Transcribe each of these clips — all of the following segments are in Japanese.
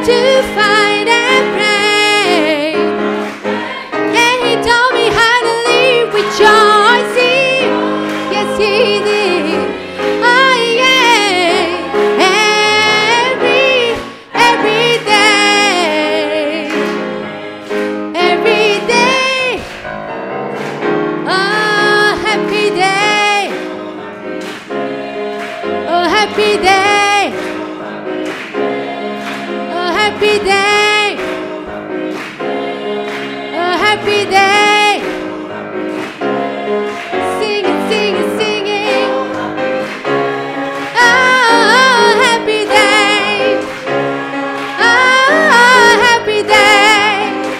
to fight and pray. And he taught me how to live rejoicing. Yes, he did. Oh yeah. Every day. Every day. Oh, happy day. Oh, happy day. Oh, happy day. Oh, happy day. Singing, singing, singing. Oh, happy day. Oh, happy day.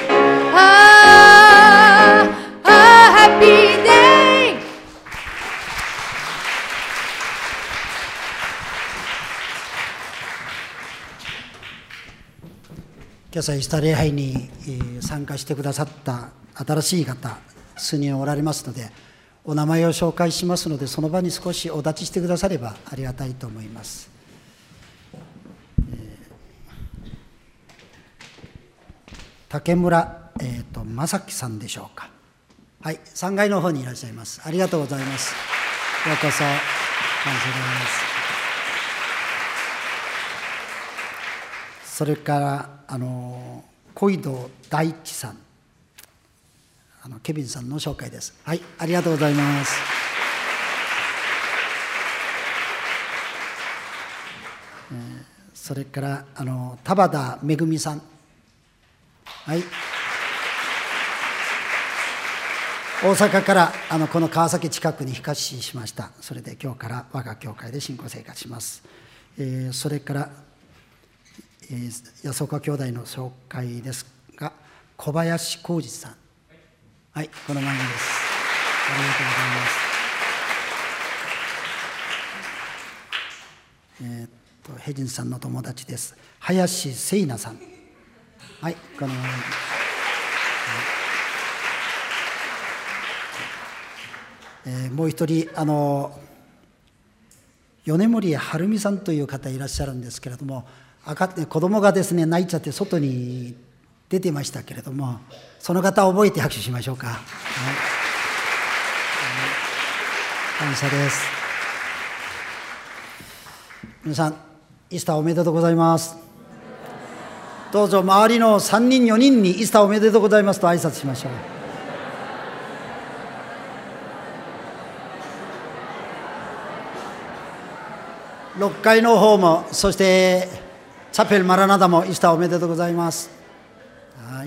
Oh, happy day. 今朝イースター礼拝に参加してくださった新しい方数人おられますので、お名前を紹介しますので、その場に少しお立ちしてくださればありがたいと思います。竹村、正樹さんでしょうか。はい、3階の方にいらっしゃいます。ありがとうございます。ようこそ。感謝です。それから小井戸大地さん、ケビンさんの紹介です。はい、ありがとうございます。それから田畑めぐみさん、はい、大阪からこの川崎近くに引っ越ししました。それで今日から我が教会で信仰生活します。それから安岡兄弟の紹介ですが、小林浩二さん、はい、この前です。ありがとうございます。ヘジンさんの友達です。林聖奈さん、はい、この前です。もう一人米森晴美さんという方いらっしゃるんですけれども、子供がですね泣いちゃって外に出てましたけれども、その方を覚えて拍手しましょうか。はい、感謝です。皆さんイースターおめでとうございます。どうぞ周りの3人4人にイースターおめでとうございますと挨拶しましょう。6階の方も、そしてチャペルマラナダもイースターおめでとうございます。はい、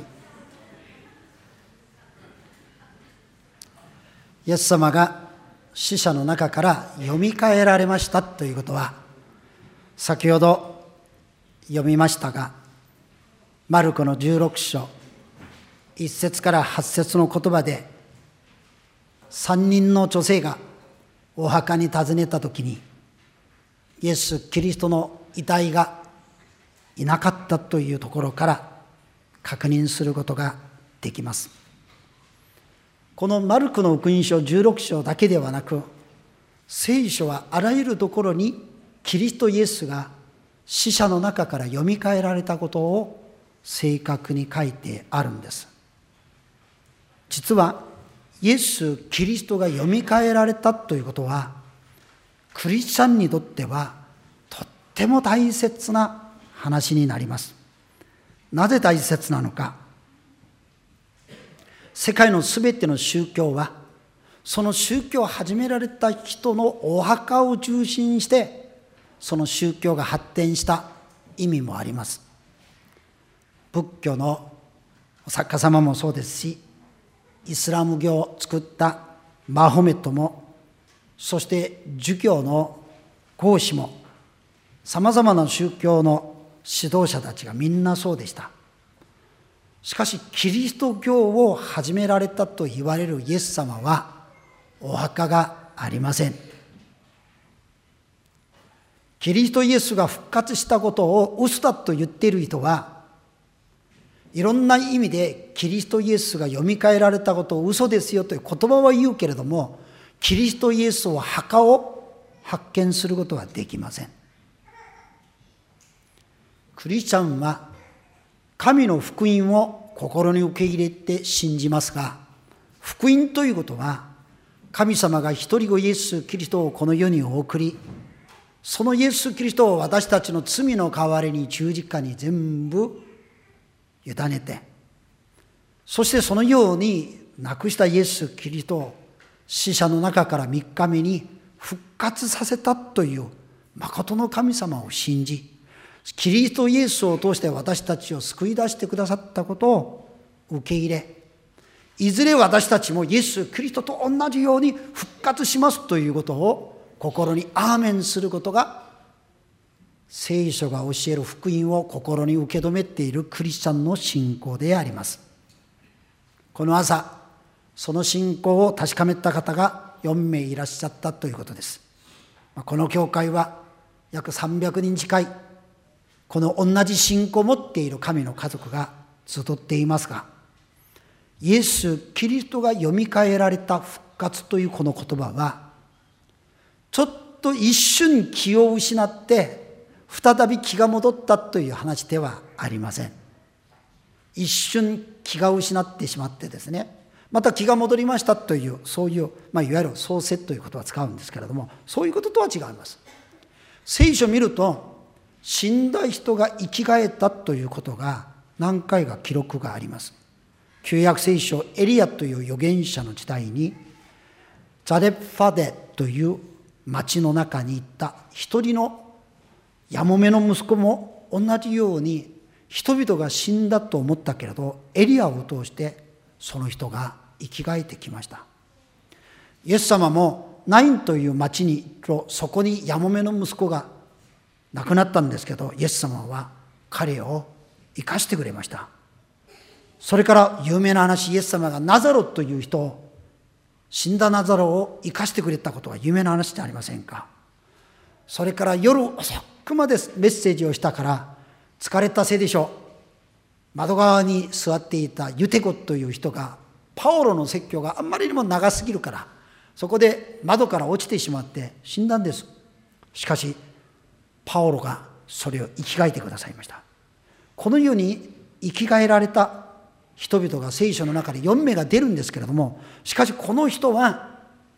イエス様が死者の中からよみがえられましたということは、先ほど読みましたが、マルコの16章1節から8節の言葉で、3人の女性がお墓に訪ねたときに、イエス・キリストの遺体がいなかったというところから確認することができます。このマルコの福音書16章だけではなく、聖書はあらゆるところにキリストイエスが死者の中からよみがえられたことを正確に書いてあるんです。実はイエス・キリストがよみがえられたということは、クリスチャンにとってはとっても大切な話になります。なぜ大切なのか。世界のすべての宗教は、その宗教を始められた人のお墓を中心にして、その宗教が発展した意味もあります。仏教のお作家様もそうですし、イスラム教を作ったマホメットも、そして儒教の孔子も、さまざまな宗教の指導者たちがみんなそうでした。しかしキリスト教を始められたと言われるイエス様はお墓がありません。キリストイエスが復活したことを嘘だと言っている人は、いろんな意味でキリストイエスがよみがえられたことを嘘ですよという言葉は言うけれども、キリストイエスを墓を発見することはできません。クリスチャンは神の福音を心に受け入れて信じますが、福音ということは、神様が一人子イエス・キリストをこの世に送り、そのイエス・キリストを私たちの罪の代わりに十字架に全部委ねて、そしてそのように亡くしたイエス・キリストを死者の中から3日目に復活させたという誠の神様を信じ、キリストイエスを通して私たちを救い出してくださったことを受け入れ、いずれ私たちもイエス・キリストと同じように復活しますということを心にアーメンすることが、聖書が教える福音を心に受け止めているクリスチャンの信仰であります。この朝、その信仰を確かめた方が4名いらっしゃったということです。この教会は約300人近い、この同じ信仰を持っている神の家族が集っていますが、イエス・キリストがよみがえられた復活というこの言葉は、ちょっと一瞬気を失って再び気が戻ったという話ではありません。一瞬気が失ってしまってですね、また気が戻りましたという、そういう、いわゆる創世ということは使うんですけれども、そういうこととは違います。聖書を見ると、死んだ人が生き返ったということが何回か記録があります。旧約聖書、エリアという預言者の時代に、ザレファデという町の中にいた一人のやもめの息子も同じように人々が死んだと思ったけれど、エリアを通してその人が生き返ってきました。イエス様もナインという町にそこにやもめの息子が亡くなったんですけど、イエス様は彼を生かしてくれました。それから有名な話、イエス様がナザロという人を、死んだナザロを生かしてくれたことは有名な話じゃありませんか。それから夜遅くまでメッセージをしたから疲れたせいでしょう。窓側に座っていたユテコという人が、パオロの説教があんまりにも長すぎるから、そこで窓から落ちてしまって死んだんです。しかしパオロがそれを生き返ってくださいました。このように生き返られた人々が聖書の中で4名が出るんですけれども、しかしこの人は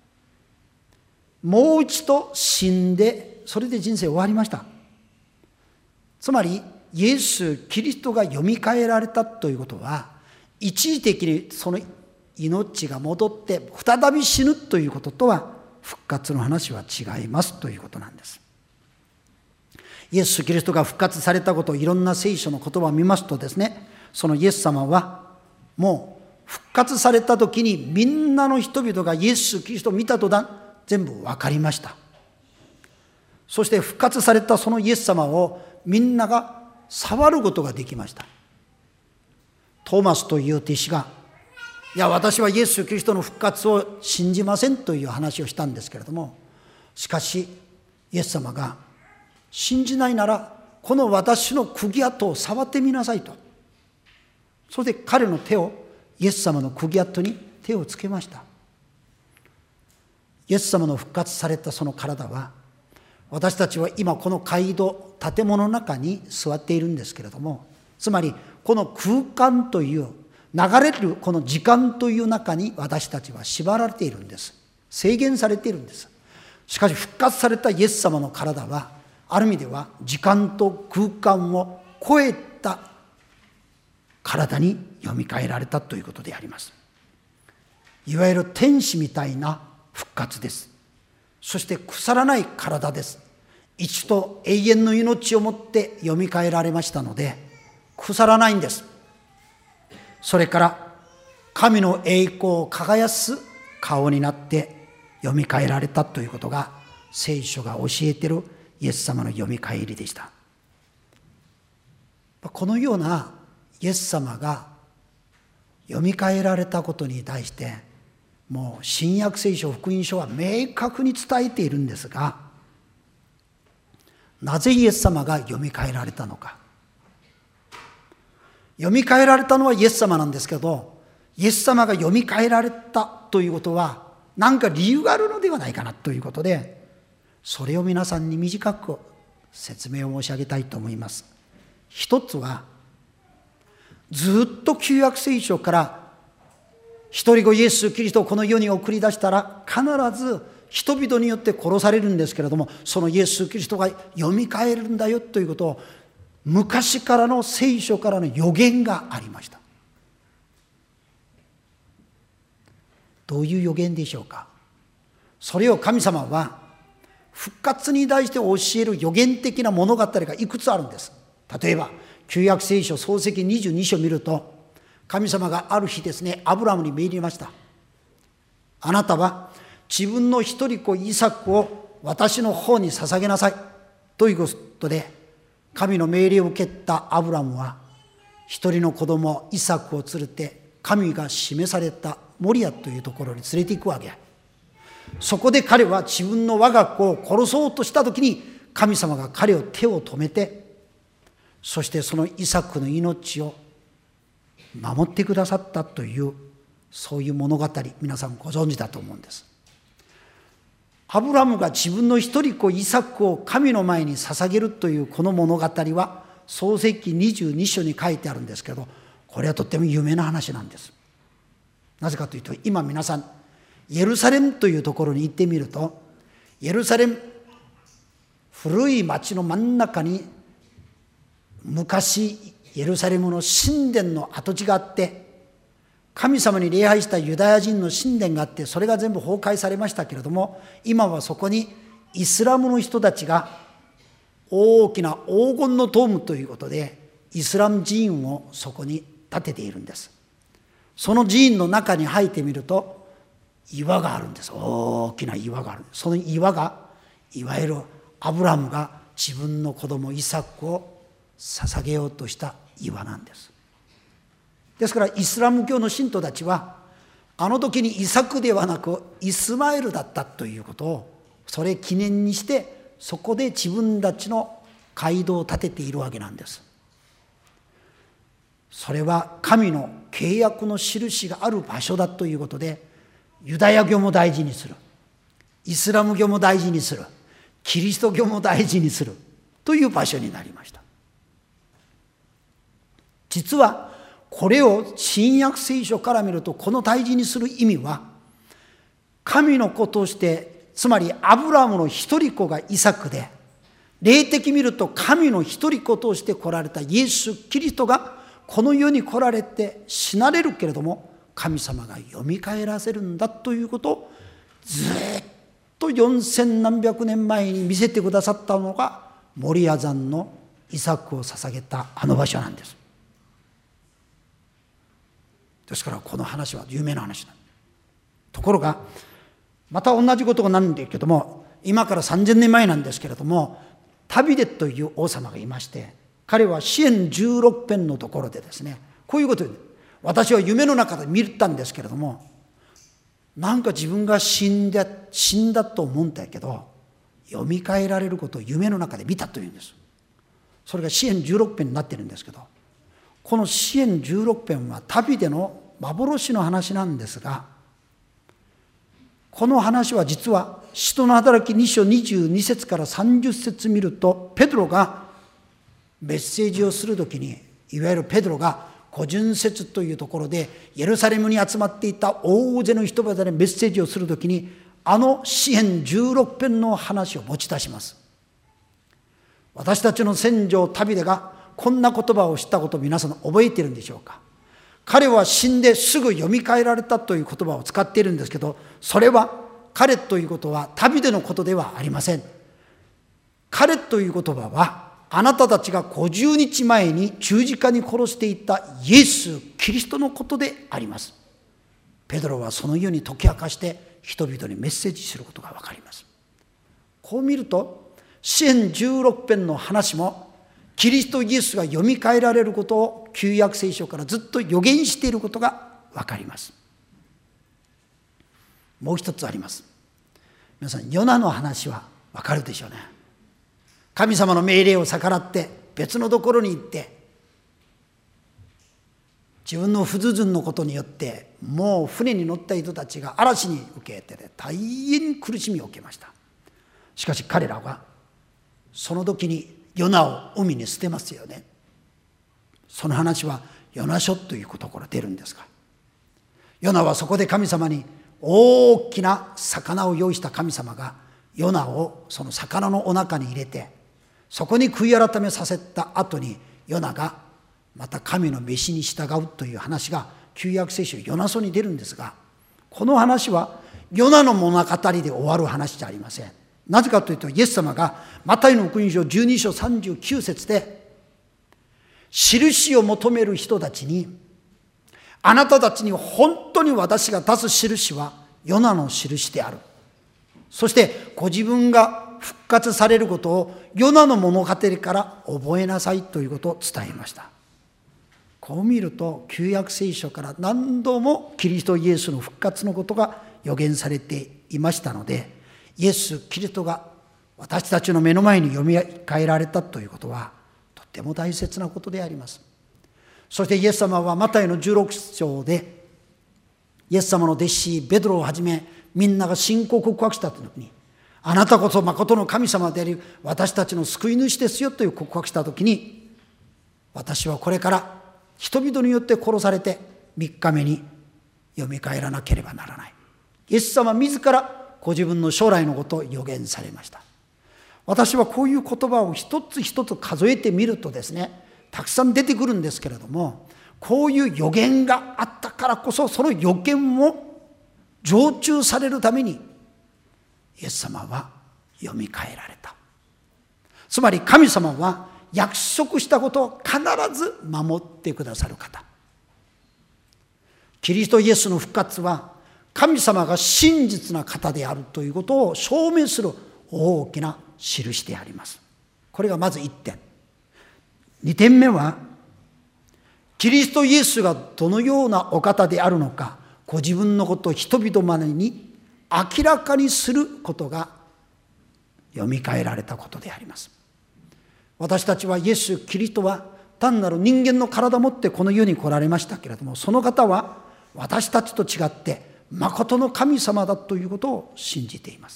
もう一度死んで、それで人生終わりました。つまりイエス・キリストがよみがえられたということは、一時的にその命が戻って再び死ぬということとは復活の話は違いますということなんです。イエス・キリストが復活されたことをいろんな聖書の言葉を見ますとですね、そのイエス様はもう復活された時にみんなの人々がイエス・キリストを見た途端全部分かりました。そして復活されたそのイエス様をみんなが触ることができました。トーマスという弟子が、いや私はイエス・キリストの復活を信じませんという話をしたんですけれども、しかしイエス様が、信じないならこの私の釘跡を触ってみなさいと。それで彼の手をイエス様の釘跡に手をつけました。イエス様の復活されたその体は、私たちは今この街道、建物の中に座っているんですけれども、つまりこの空間という流れるこの時間という中に私たちは縛られているんです。制限されているんです。しかし復活されたイエス様の体は、ある意味では時間と空間を超えた体によみがえられたということであります。いわゆる天使みたいな復活です。そして腐らない体です。一度永遠の命をもってよみがえられましたので腐らないんです。それから神の栄光を輝す顔になってよみがえられたということが聖書が教えているイエス様のよみがえりでした。このようなイエス様がよみがえられたことに対してもう新約聖書福音書は明確に伝えているんですが、なぜイエス様がよみがえられたのか。よみがえられたのはイエス様なんですけど、イエス様がよみがえられたということは何か理由があるのではないかなということで、それを皆さんに短く説明を申し上げたいと思います。一つはずっと旧約聖書から一人子イエス・キリストをこの世に送り出したら必ず人々によって殺されるんですけれども、そのイエス・キリストがよみがえるんだよということを昔からの聖書からの予言がありました。どういう予言でしょうか。それを神様は復活に対して教える予言的な物語がいくつあるんです。例えば旧約聖書創世記22章を見ると、神様がある日ですね、アブラムに命じました。あなたは自分の一人子イサクを私の方に捧げなさいということで、神の命令を受けたアブラムは一人の子供イサクを連れて神が示されたモリアというところに連れて行くわけ。そこで彼は自分の我が子を殺そうとした時に神様が彼を手を止めて、そしてそのイサクの命を守ってくださったという、そういう物語、皆さんご存知だと思うんです。アブラムが自分の一人子イサクを神の前に捧げるというこの物語は創世記22章に書いてあるんですけど、これはとっても有名な話なんです。なぜかというと、今皆さんエルサレムというところに行ってみると、エルサレム、古い町の真ん中に昔エルサレムの神殿の跡地があって、神様に礼拝したユダヤ人の神殿があって、それが全部崩壊されましたけれども、今はそこにイスラムの人たちが大きな黄金のドームということでイスラム寺院をそこに建てているんです。その寺院の中に入ってみると岩があるんです。大きな岩がある。その岩がいわゆるアブラムが自分の子供イサクを捧げようとした岩なんです。ですからイスラム教の信徒たちはあの時にイサクではなくイスマエルだったということをそれ記念にして、そこで自分たちの街道を建てているわけなんです。それは神の契約の印がある場所だということで、ユダヤ教も大事にする、イスラム教も大事にする、キリスト教も大事にするという場所になりました。実はこれを新約聖書から見ると、この大事にする意味は神の子として、つまりアブラムの一人子がイサクで、霊的見ると神の一人子として来られたイエス・キリストがこの世に来られて死なれるけれども、神様がよみがえらせるんだということをずっと4000何百年前に見せてくださったのが、モリア山のイサクを捧げたあの場所なんです。ですからこの話は有名な話だ。ところがまた同じことがなんだけども、今から3000年前なんですけれども、ダビデという王様がいまして、彼は詩編16編のところでですね、こういうことで、私は夢の中で見たんですけれども、なんか自分が死んだと思うんだけど、よみがえられることを夢の中で見たというんです。それが詩編16編になっているんですけど、この詩編16編はダビデの幻の話なんですが、この話は実は使徒の働き2章22節から30節見ると、ペドロがメッセージをするときに、いわゆるペドロが五巡節というところでエルサレムに集まっていた大勢の人々でメッセージをするときに、あの詩編16編の話を持ち出します。私たちの先祖ダビデがこんな言葉を知ったことを皆さん覚えているんでしょうか。彼は死んですぐよみがえられたという言葉を使っているんですけど、それは彼ということはダビデのことではありません。彼という言葉はあなたたちが50日前に十字架に殺していたイエス・キリストのことであります。ペドロはそのように解き明かして人々にメッセージすることがわかります。こう見ると詩編16編の話もキリストイエスがよみがえられることを旧約聖書からずっと予言していることがわかります。もう一つあります。皆さん、ヨナの話はわかるでしょうね。神様の命令を逆らって別のところに行って、自分の不従順のことによってもう船に乗った人たちが嵐に受けて大変苦しみを受けました。しかし彼らはその時にヨナを海に捨てますよね。その話はヨナ書というところが出るんですが、ヨナはそこで神様に大きな魚を用意した神様がヨナをその魚のお腹に入れて、そこに悔い改めさせた後にヨナがまた神の召しに従うという話が旧約聖書ヨナ書に出るんですが、この話はヨナの物語で終わる話じゃありません。なぜかというと、イエス様がマタイの福音書12章39節で、印を求める人たちに、あなたたちに本当に私が出す印はヨナの印である。そしてご自分が復活されることをヨナの物語から覚えなさいということを伝えました。こう見ると旧約聖書から何度もキリストイエスの復活のことが予言されていましたので、イエス・キリストが私たちの目の前によみがえられたということはとても大切なことであります。そしてイエス様はマタイの16章で、イエス様の弟子ベドロをはじめみんなが信仰告白した時に、あなたこそ誠の神様であり私たちの救い主ですよという告白した時に、私はこれから人々によって殺されて3日目によみがえらなければならない。イエス様自らご自分の将来のことを予言されました。私はこういう言葉を一つ一つ数えてみるとですね、たくさん出てくるんですけれども、こういう予言があったからこそ、その予言を成就されるためにイエス様はよみがえられた。つまり神様は約束したことを必ず守ってくださる方。キリストイエスの復活は神様が真実な方であるということを証明する大きな印であります。これがまず1点。2点目は、キリストイエスがどのようなお方であるのか、ご自分のことを人々までに明らかにすることがよみがえられたことであります。私たちはイエス・キリストは単なる人間の体を持ってこの世に来られましたけれども、その方は私たちと違って誠の神様だということを信じています。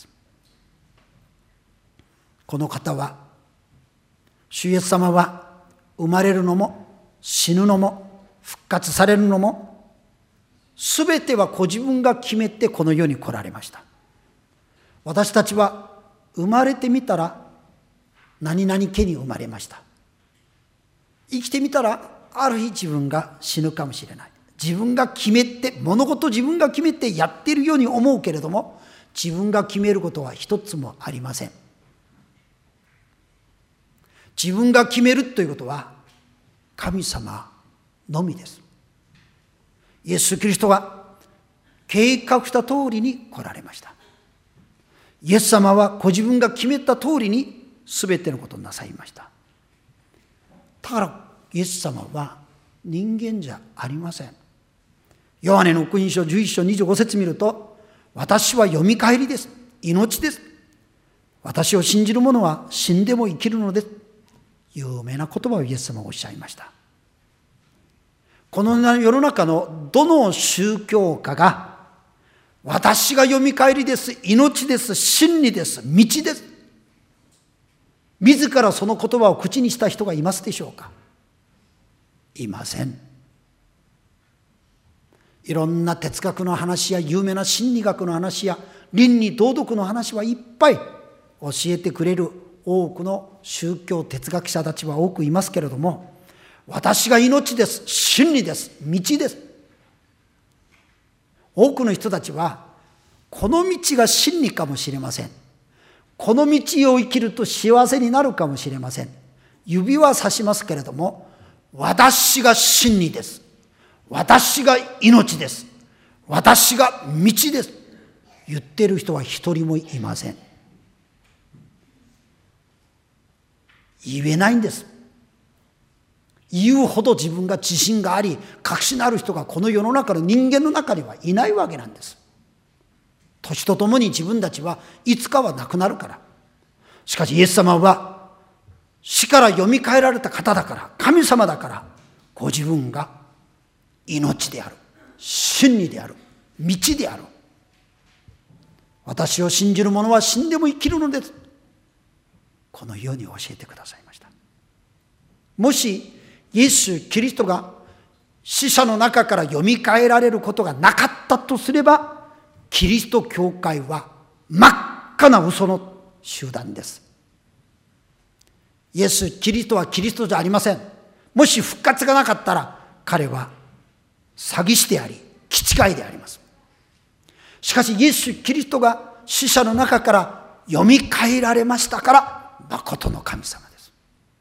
この方は、主イエス様は生まれるのも死ぬのも復活されるのもすべてはご自分が決めてこの世に来られました。私たちは生まれてみたら何々家に生まれました。生きてみたらある日自分が死ぬかもしれない。自分が決めて、物事自分が決めてやっているように思うけれども、自分が決めることは一つもありません。自分が決めるということは神様のみです。イエス・キリストは計画した通りに来られました。イエス様はご自分が決めた通りに全てのことをなさいました。だからイエス様は人間じゃありません。ヨハネの福音書11章25節見ると、私はよみがえりです。命です。私を信じる者は死んでも生きるのです。有名な言葉をイエス様がおっしゃいました。この世の中のどの宗教家が、私がよみがえりです、命です、真理です、道です、自らその言葉を口にした人がいますでしょうか。いません。いろんな哲学の話や有名な心理学の話や倫理道徳の話はいっぱい教えてくれる多くの宗教哲学者たちは多くいますけれども、私が命です、真理です、道です。多くの人たちはこの道が真理かもしれません。この道を生きると幸せになるかもしれません。指は指しますけれども、私が真理です。私が命です。私が道です。言っている人は一人もいません。言えないんです。言うほど自分が自信があり、確信のある人がこの世の中の人間の中にはいないわけなんです。年とともに自分たちはいつかは亡くなるから。しかしイエス様は死からよみがえられた方だから、神様だから、ご自分が命である、真理である、道である。私を信じる者は死んでも生きるのです。このように教えてくださいました。もしイエス・キリストが死者の中からよみがえられることがなかったとすれば、キリスト教会は真っ赤な嘘の集団です。イエス・キリストはキリストじゃありません。もし復活がなかったら、彼は詐欺師であり、気違いであります。しかしイエス・キリストが死者の中からよみがえられましたから、誠の神様です。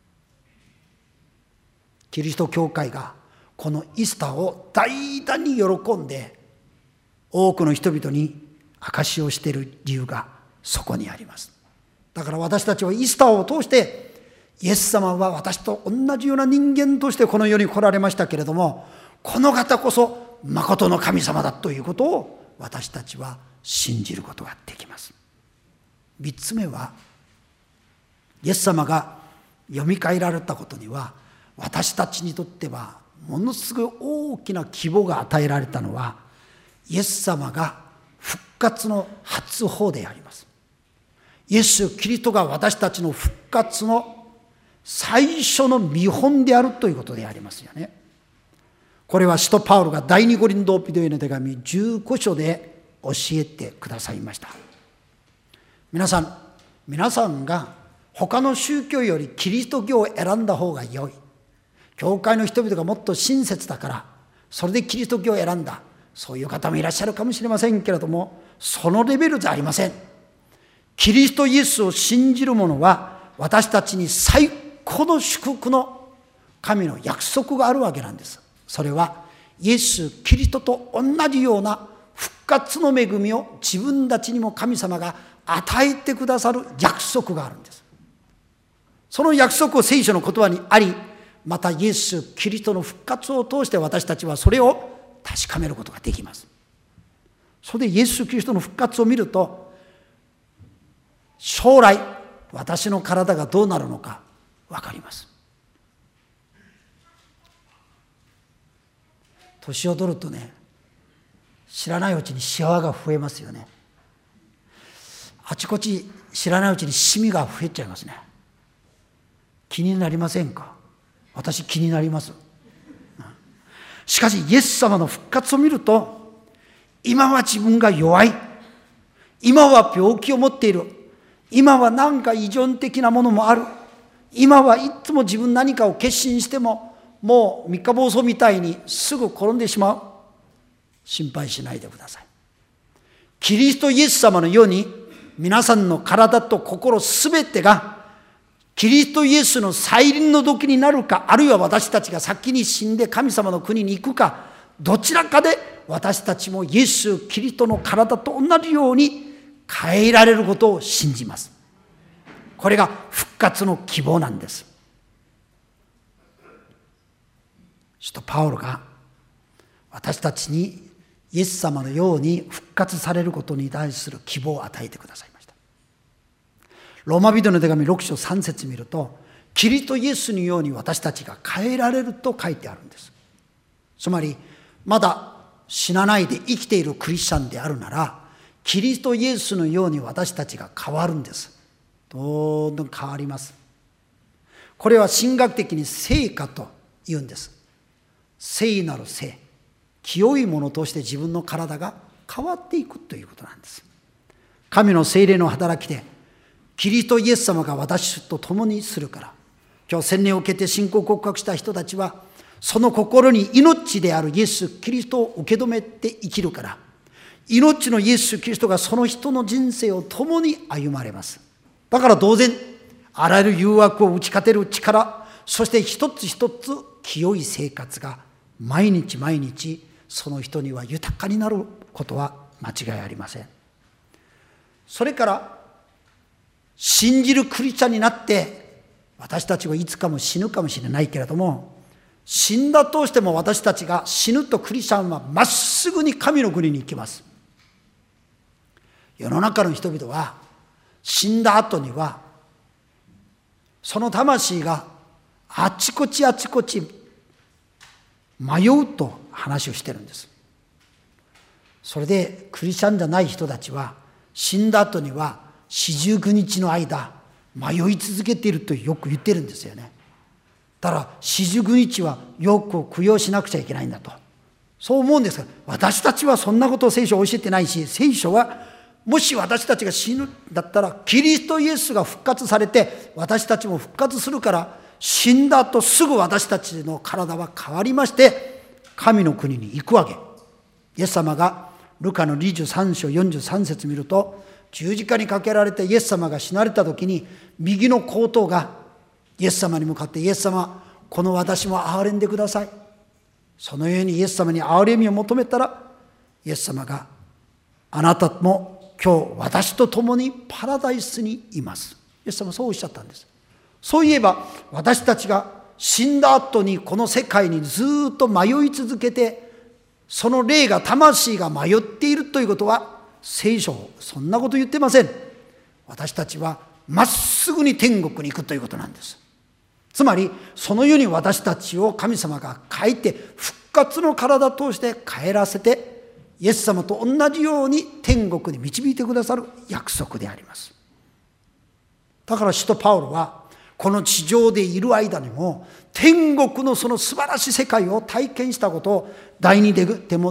キリスト教会がこのイースターを大胆に喜んで、多くの人々に証しをしている理由がそこにあります。だから私たちはイースターを通して、イエス様は私と同じような人間としてこの世に来られましたけれども、この方こそ誠の神様だということを私たちは信じることができます。3つ目は、イエス様がよみがえられたことには、私たちにとってはものすごい大きな希望が与えられたのは、イエス様が復活の初歩であります。イエス・キリストが私たちの復活の最初の見本であるということでありますよね。これは使徒パウロが第二コリント人への手紙15章で教えてくださいました。皆さんが他の宗教よりキリスト教を選んだ方が良い。教会の人々がもっと親切だから、それでキリスト教を選んだ。そういう方もいらっしゃるかもしれませんけれども、そのレベルじゃありません。キリストイエスを信じる者は、私たちに最高の祝福の神の約束があるわけなんです。それはイエス・キリストと同じような復活の恵みを自分たちにも神様が与えてくださる約束があるんです。その約束を聖書の言葉にあり、またイエス・キリストの復活を通して私たちはそれを確かめることができます。それでイエス・キリストの復活を見ると、将来私の体がどうなるのか分かります。年を取るとね、知らないうちにシワが増えますよね。あちこち知らないうちにシミが増えちゃいますね。気になりませんか？私気になります。しかしイエス様の復活を見ると、今は自分が弱い、今は病気を持っている、今は何か依存的なものもある、今はいつも自分何かを決心してももう三日坊主みたいにすぐ転んでしまう。心配しないでください。キリストイエス様のように、皆さんの体と心すべてがキリストイエスの再臨の時になるか、あるいは私たちが先に死んで神様の国に行くか、どちらかで私たちもイエス・キリストの体と同じように変えられることを信じます。これが復活の希望なんです。使徒パウロが私たちにイエス様のように復活されることに対する希望を与えてくださいました。ローマ人の手紙6章3節見ると、キリストイエスのように私たちが変えられると書いてあるんです。つまりまだ死なないで生きているクリスチャンであるなら、キリストイエスのように私たちが変わるんです。どんどん変わります。これは神学的に聖化と言うんです。聖なる聖、清いものとして自分の体が変わっていくということなんです。神の聖霊の働きでキリストイエス様が私と共にするから、今日洗礼を受けて信仰告白した人たちは、その心に命であるイエス・キリストを受け止めて生きるから、命のイエス・キリストがその人の人生を共に歩まれます。だから当然、あらゆる誘惑を打ち勝てる力、そして一つ一つ清い生活が毎日毎日その人には豊かになることは間違いありません。それから信じるクリスチャンになって、私たちはいつかも死ぬかもしれないけれども、死んだとしても私たちが死ぬとクリスチャンはまっすぐに神の国に行きます。世の中の人々は死んだ後にはその魂があちこちあちこち迷うと話をしてるんです。それでクリスチャンじゃない人たちは死んだ後には49日の間迷い続けているとよく言ってるんですよね。 だから49日はよく供養しなくちゃいけないんだと、そう思うんですが、私たちはそんなことを聖書は教えてないし、聖書はもし私たちが死ぬんだったら、キリストイエスが復活されて私たちも復活するから、死んだ後すぐ私たちの体は変わりまして神の国に行くわけ。イエス様がルカの23章43節見ると、十字架にかけられてイエス様が死なれた時に、右の皇統がイエス様に向かって、イエス様、この私も憐れんでください。そのようにイエス様に憐れみを求めたら、イエス様が、あなたも今日私と共にパラダイスにいます。イエス様はそうおっしゃったんです。そういえば私たちが死んだ後にこの世界にずっと迷い続けて、その霊が、魂が迷っているということは、聖書そんなこと言ってません。私たちはまっすぐに天国に行くということなんです。つまりその世に私たちを神様が変えて、復活の体として帰らせて、イエス様と同じように天国に導いてくださる約束であります。だから使徒パウロはこの地上でいる間にも天国のその素晴らしい世界を体験したことを第二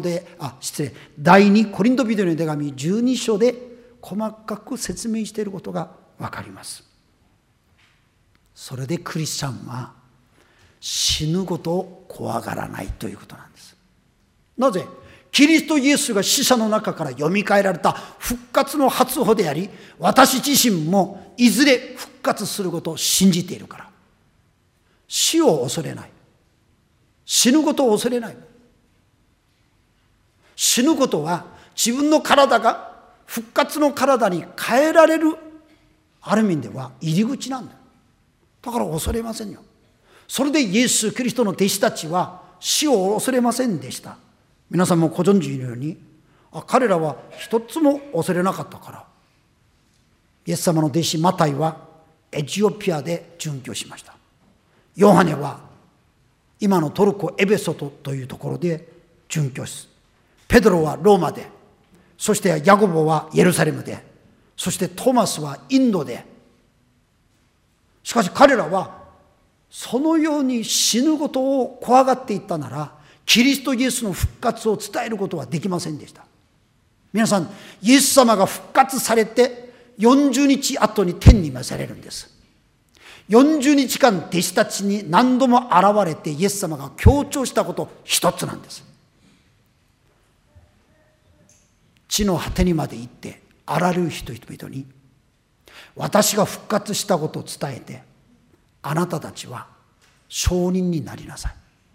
コリント人への手紙12章で細かく説明していることがわかります。それでクリスチャンは死ぬことを怖がらないということなんです。なぜ？キリストイエスが死者の中からよみがえられた復活の初歩であり、私自身もいずれ復活することを信じているから。死を恐れない。死ぬことを恐れない。死ぬことは自分の体が復活の体に変えられる、ある意味では入り口なんだ。だから恐れませんよ。それでイエス・キリストの弟子たちは死を恐れませんでした。皆さんもご存知のように、彼らは一つも恐れなかったから。イエス様の弟子マタイはエチオピアで殉教しました。ヨハネは今のトルコエベソというところで殉教し、ペドロはローマで、そしてヤコボはエルサレムで、そしてトマスはインドで。しかし彼らはそのように死ぬことを怖がっていったなら、キリストイエスの復活を伝えることはできませんでした。皆さん、イエス様が復活されて40日後に天に召されるんです。40日間弟子たちに何度も現れて、イエス様が強調したこと一つなんです。地の果てにまで行ってあらゆる人々に、私が復活したことを伝えて、あなたたちは証人になりなさい。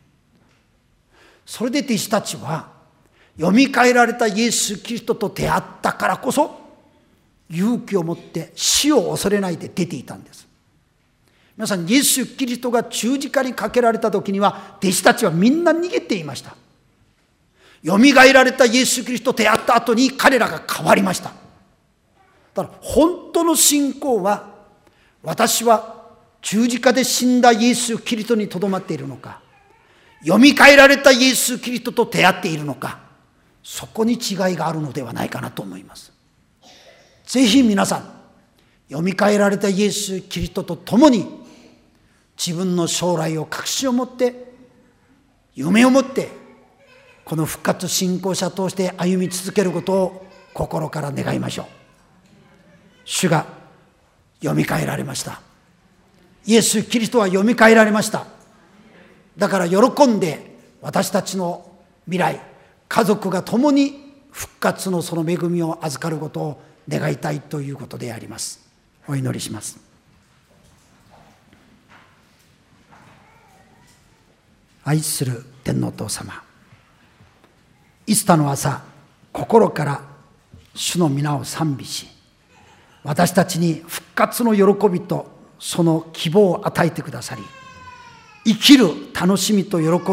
それで弟子たちはよみがえられたイエス・キリストと出会ったからこそ、勇気を持って死を恐れないで出ていたんです。皆さん、イエス・キリストが十字架にかけられた時には、弟子たちはみんな逃げていました。よみがえられたイエス・キリストと出会った後に彼らが変わりました。だから本当の信仰は、私は十字架で死んだイエス・キリストにとどまっているのか、よみがえられたイエス・キリストと出会っているのか、そこに違いがあるのではないかなと思います。ぜひ皆さん、よみがえられたイエス・キリストと共に自分の将来を確信を持って、夢を持って、この復活信仰者として歩み続けることを心から願いましょう。主がよみがえられました。イエス・キリストはよみがえられました。だから喜んで私たちの未来、家族が共に復活のその恵みを預かることを願いたいということであります。お祈りします。愛する天のお父様、イースターの朝、心から主の皆を賛美し、私たちに復活の喜びとその希望を与えてくださり、生きる楽しみと喜び